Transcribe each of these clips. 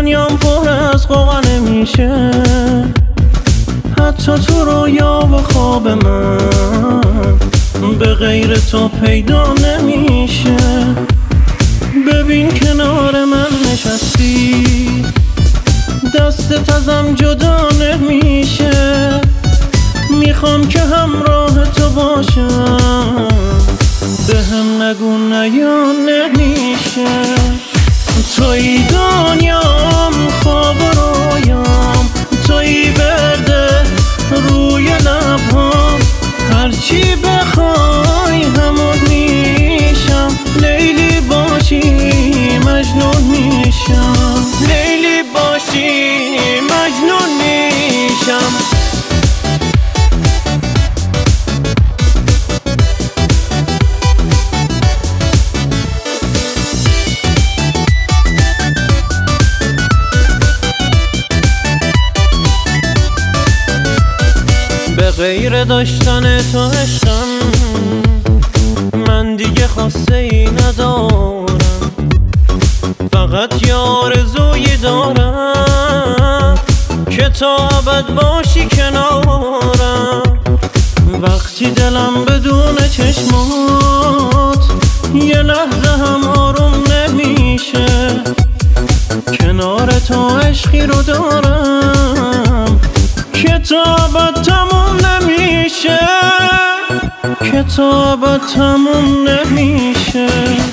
دنیام پر از قوقا نمیشه، حتی تو رویا و خواب من به غیر تو پیدا نمیشه. ببین کنار من نشستی، دستت ازم جدا نمیشه، میخوام که همراه تو باشم، به هم نگو نیا نمیشه. توی دنیام خواب و رویام، توی برده روی لبهام، هرچی بخوای همون میشم، لیلی باشی مجنون میشم، لیلی باشی مجنون میشم. به غیر داشتن تو عشقم من دیگه خواسته ای ندارم، فقط یه آرزویی دارم که تا ابد باشی کنارم. وقتی دلم بدون چشمات یه لحظه هم آروم نمیشه، کنار تو عشقی رو دارم که تا ابد تموم نمیشه، که تا ابد تموم نمیشه.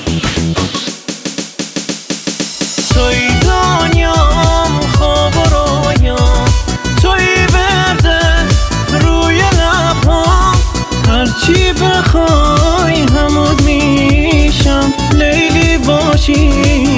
توی دنیام خواب و رویام، توی برده روی لبهام، هرچی بخوای همون میشم، لیلی باشی